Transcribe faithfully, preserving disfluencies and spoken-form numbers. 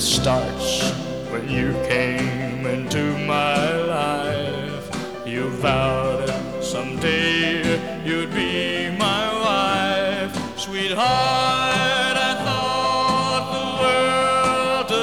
starts when you came into my life. You vowed someday you'd be my wife, sweetheart.